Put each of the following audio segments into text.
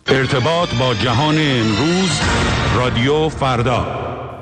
ارتباط با جهان امروز، رادیو فردا.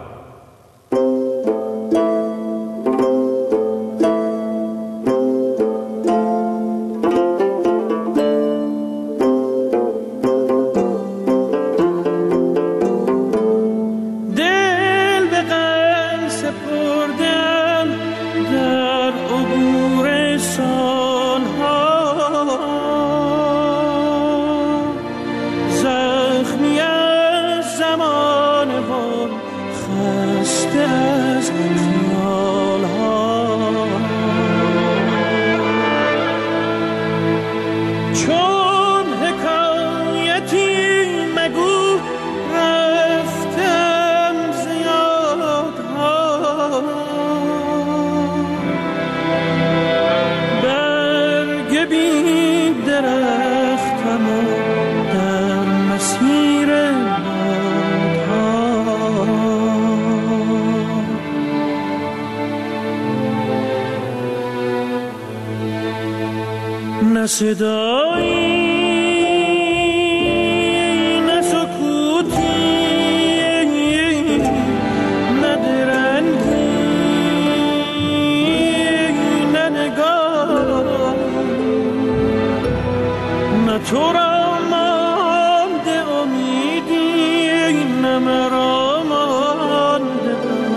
نه صدایی نه سکوتی نه درنگی نه نگاه نه تو را مانده امیدی نه مرا مانده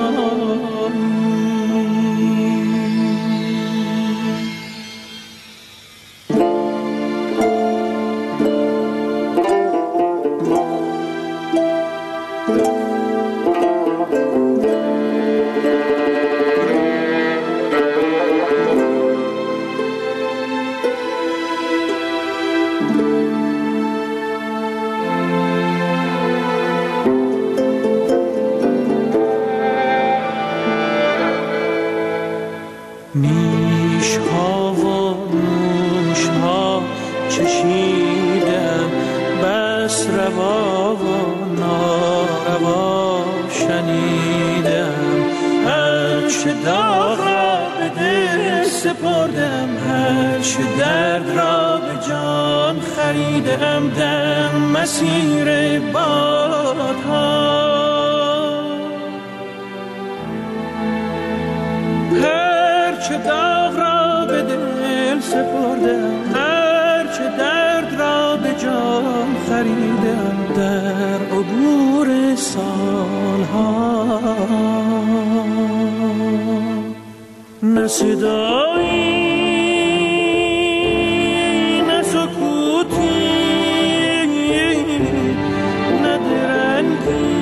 نیش‌ها و نوش‌ها چشیدم، بس روا و ناروا شنیدم. هرچه داغ را به دل سپردم، هرچه درد را به جان خریدم. در مسیر بادها هرچه داغ را به دل سپردم، هرچه درد را به جان خریدم. در عبور سالها نه صدایی نه سکوتی نه درنگی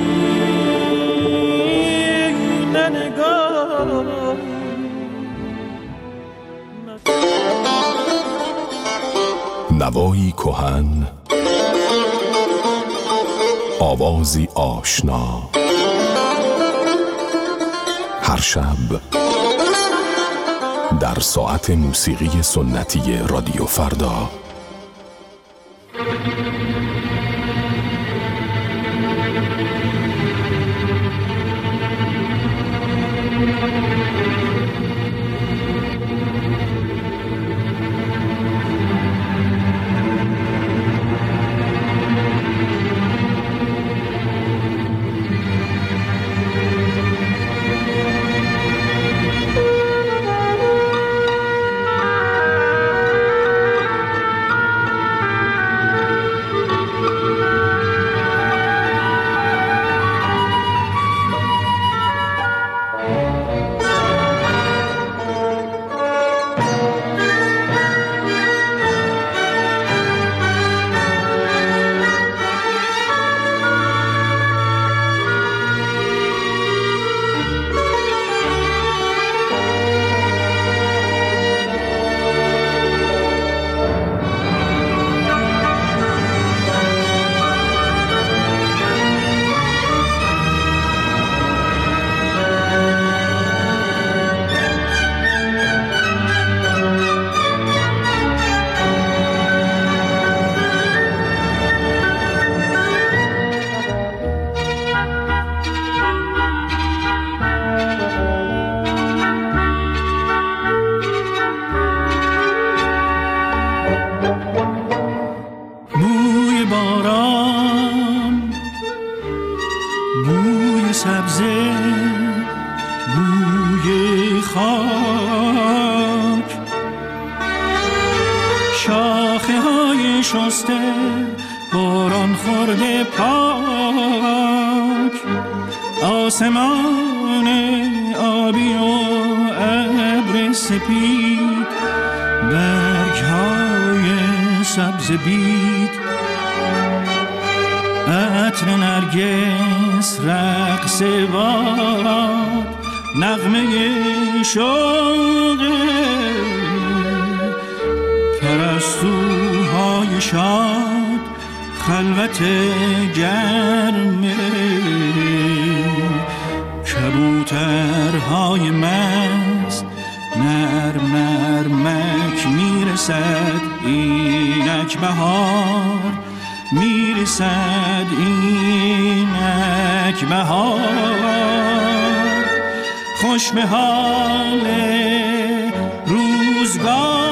نه نگاه. نوایی کهن، آوازی آشنا، هر شب در ساعت موسیقی سنتی رادیو فردا. سبزه بوی خاک، شاخه های شسته باران خورده پاک، آسمان آبی و ابر سپید، برگ های سبز بید، عطر نرگس رقص باد، نغمه شوق پرستوهای شاد، خلوت گرم کبوترهای مست، نرم نرمک میرسد اینک بهار، میرسد اینک بهار، خوش به حال روزگار.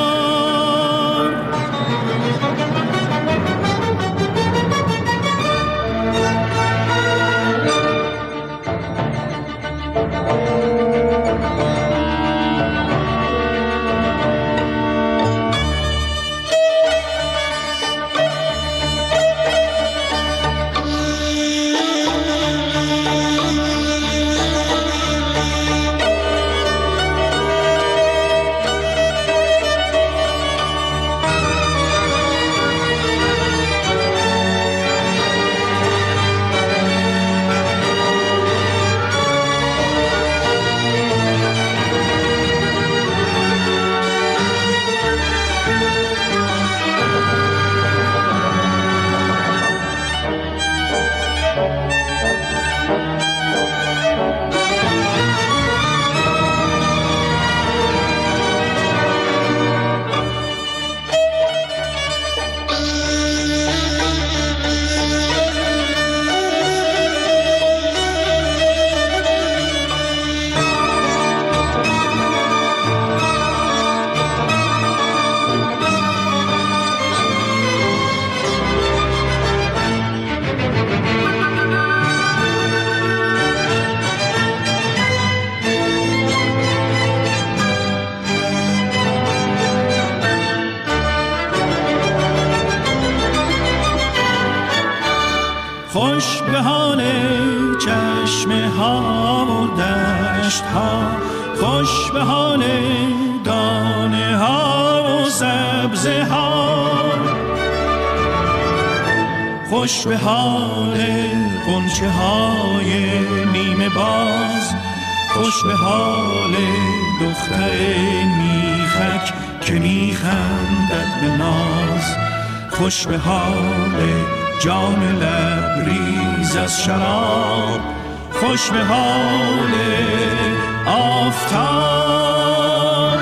خوش به حال چشمه ها و دشت ها، خوش به حال دانه ها و سبزه ها، خوش به حال غنچه های نیمه باز، خوش به حال دختر میخک که میخندد به ناز، خوش به حال جام لبریز از شراب، خوش به حال آفتاب.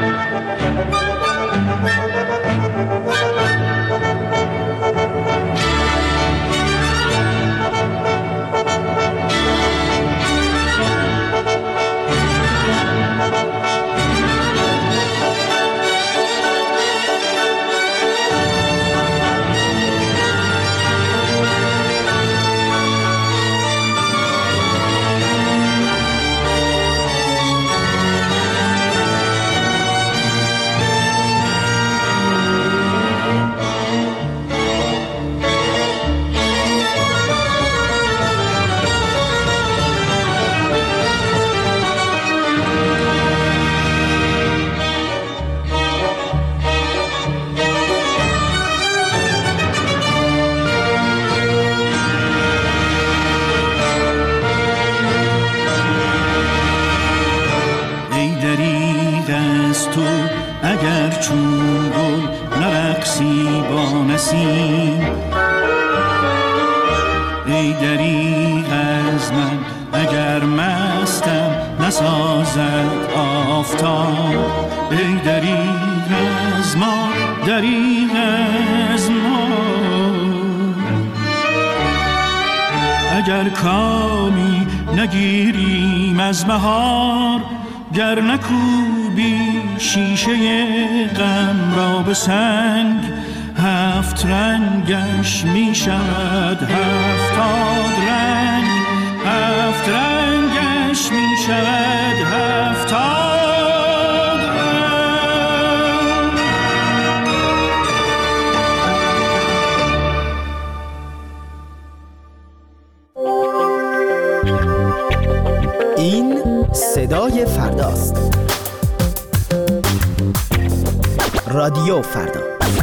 اگر چون گل نرقصی با نسیم، ای دریغ از من اگر مستم نسازد آفتاب، ای دریغ از ما، دریغ از ما. اگر کامی نگیریم از بهار، گر نکوبی شیشه غم را به سنگ، هفت رنگش می شود 70 رنگ، هفت رنگش می شود هفتاد رنگ. این صدای فرداست. رادیو فردا.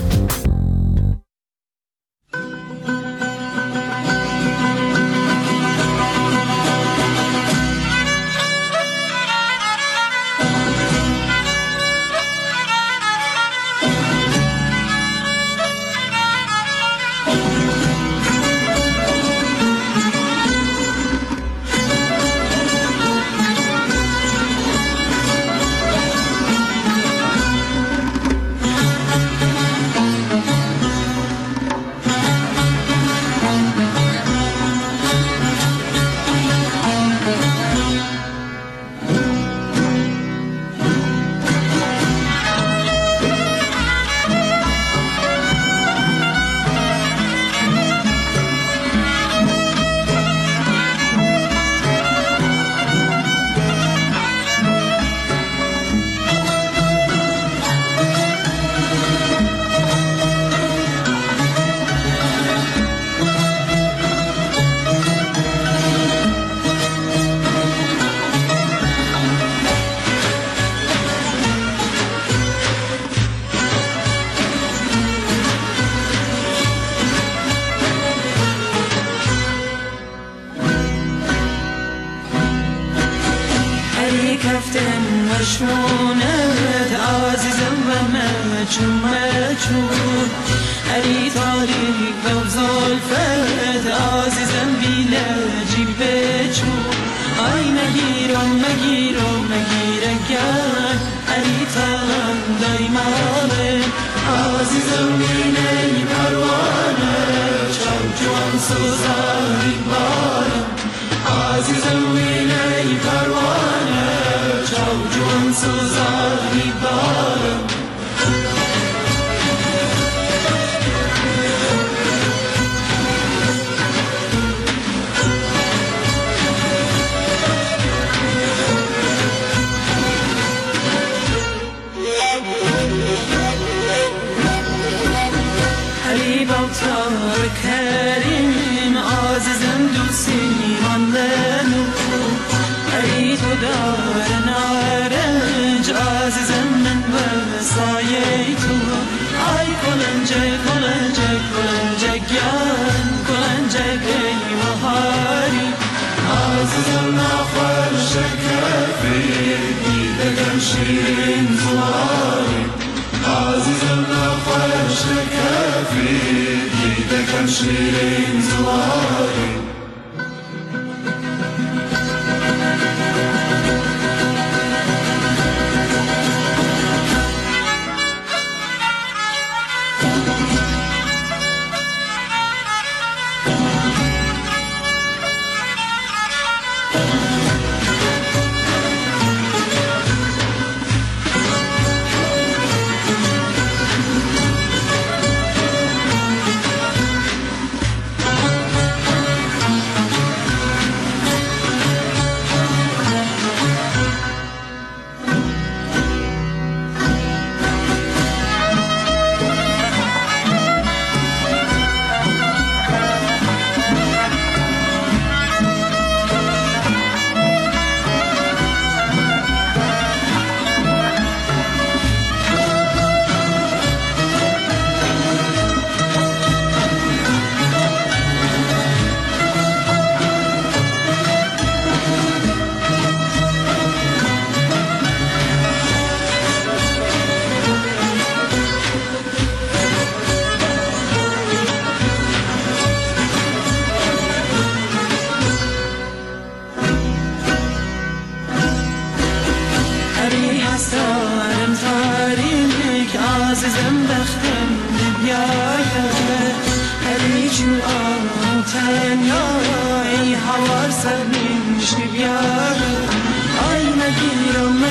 مشمونت عزیزم و مچون علی تاریک و زلفت عزیزم بیلجی بچون آی مگیرم گرد علی تایم دایمانه عزیزم بینه پروانه چون جوان سوزاری بارم عزیزم بینه پروانه جوان سوزانی بارم حبیب اوتار کریم عزیزم دوستی ماندنو ای تو دار نارنج عزیزم من وسایه تو ای کلنجه گیان کلنجه ای بهاری عزیزم نخور شکفی دیدگم شیرین زواری عزیزم نخور شکفی دیدگم شیرین زواری عزیزم بختم بیاید هلی جو تنیا ای هوار سرنیش بیاید ای مگیرم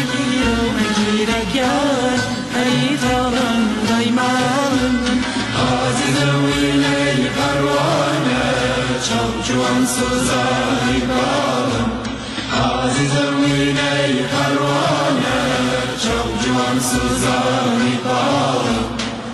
گرد ای تالم دایمان عزیزم وینه پروانه چاو جوان سوزانی بالم عزیزم وینه پروانه چاو جوان سوزانی بالم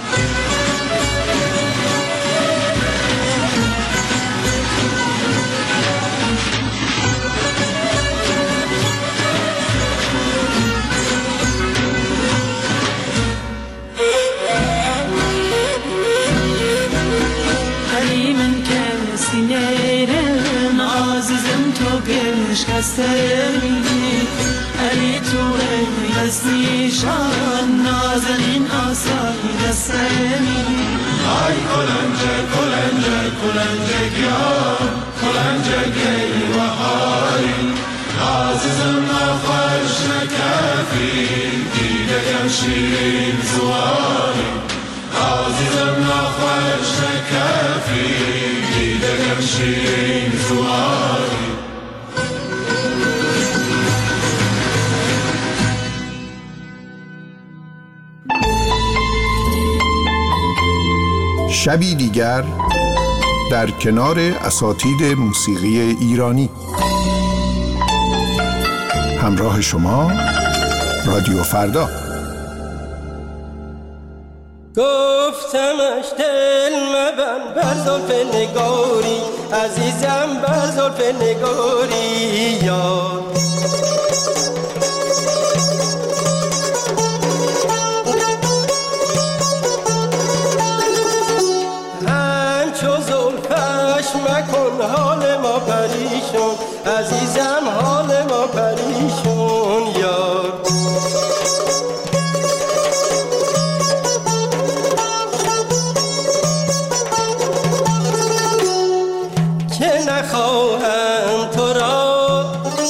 نیرم عزیزم تو گشکستمی علی تو از نیشان نازنین آسای دستمی ای کلنجه کلنجه کلنجه گیان کلنجه گی و هاری عزیزم نخوش نکفی دیدگم شیرین زواری عزیزم نخوش نکفی دیدگم شیرین زواری شبی دیگر در کنار اساتید موسیقی ایرانی. همراه شما رادیو فردا. گفتمش دل مبند بر زلف نگاری عزیزم بر زلف نگاری یار همچو زلفش مکن حال ما پریشون عزیزم حال ما پریشون یار نخواهم تو را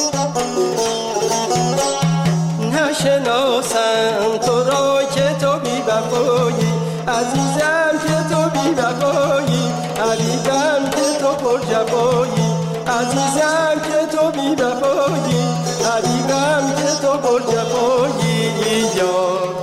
نشناسم تو را که تو بی وفایی عزیزم که تو بی وفایی عزیزم که تو پر جفایی عزیزم که تو بی وفایی عزیزم که تو پر جفایی یار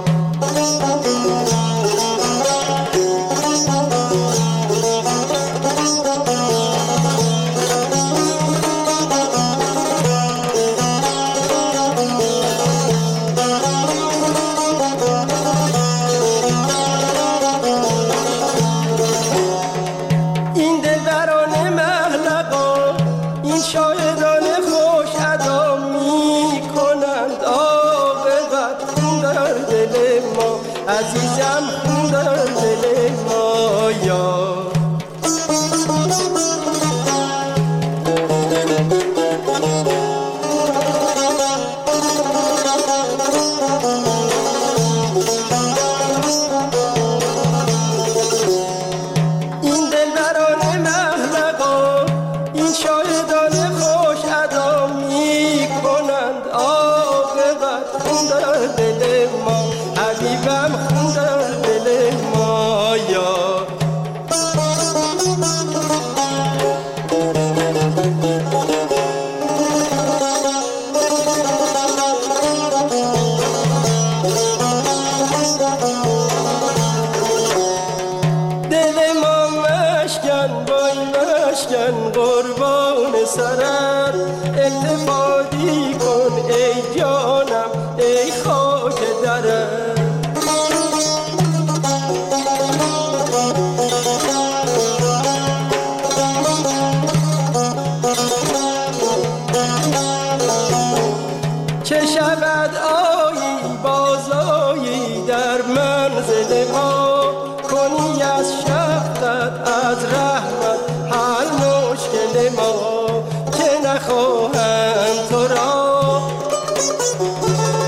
عزیزم خون در دل ما یار این دلبران محلقا این شاهدان خوش ادا می کنند عاقبت خون در دل ما حبیبم خون در دل ما یار دل ما مشکن با این مشکن قربان سرت التفاتی کن ای جانم ای خاک درت چه شود آیی بازایی در منزل ما کنی از شفقت از رحمت حل مشکل ما که نخواهم تو را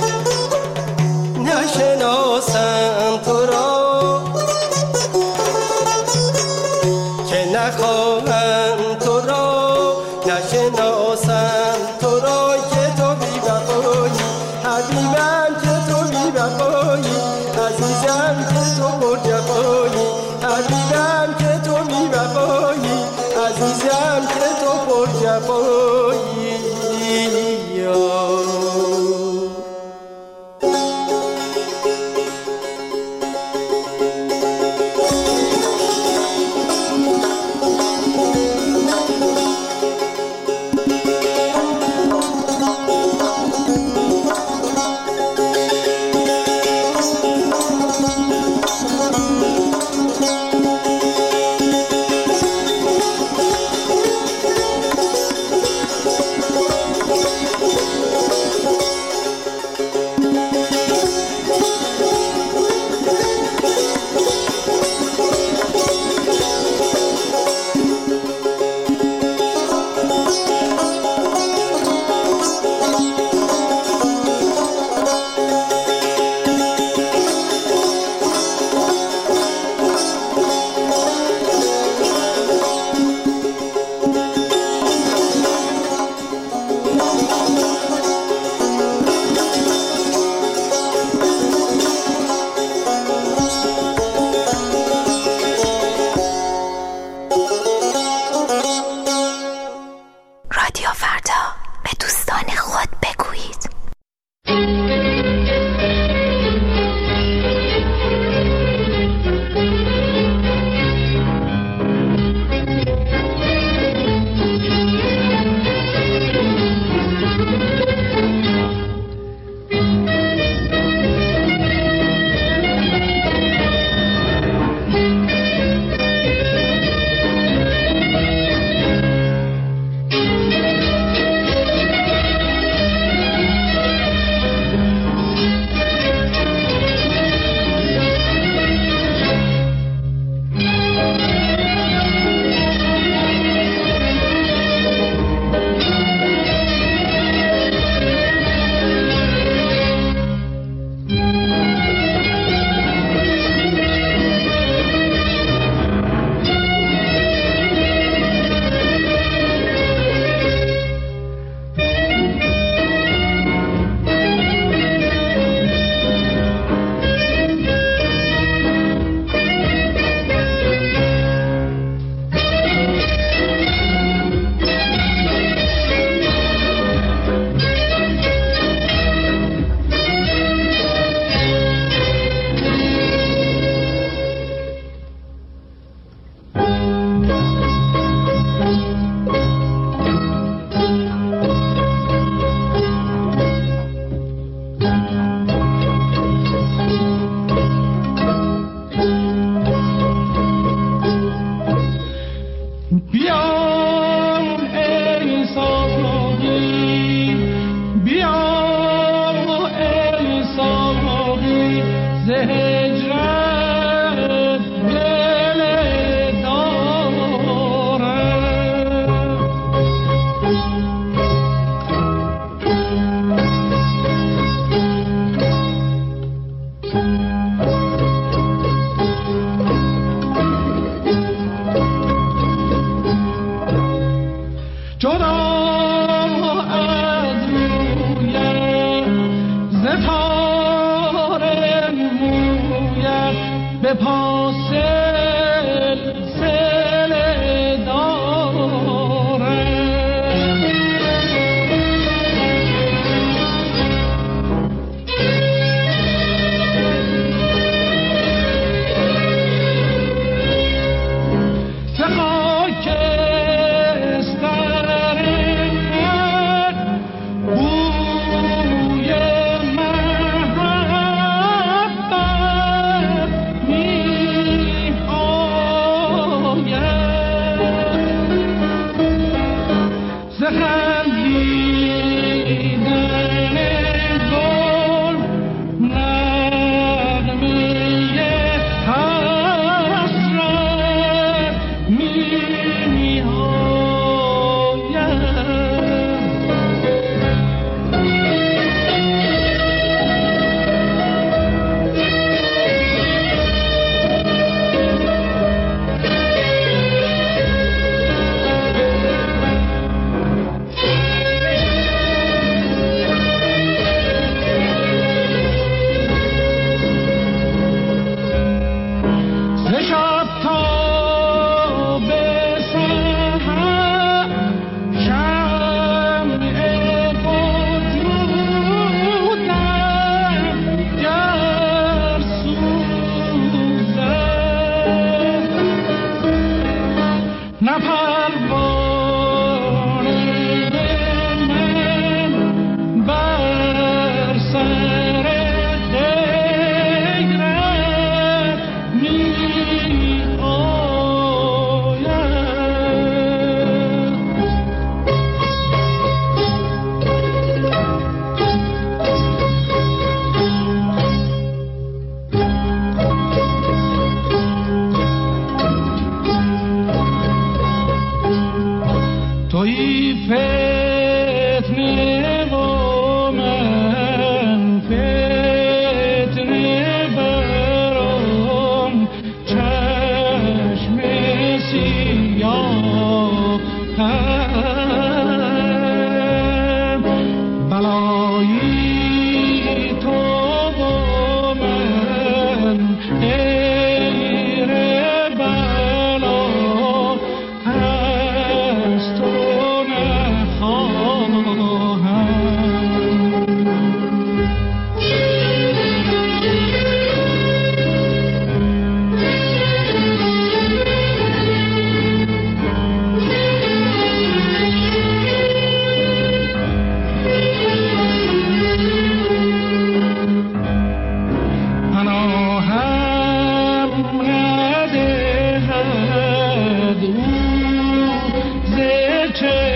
چه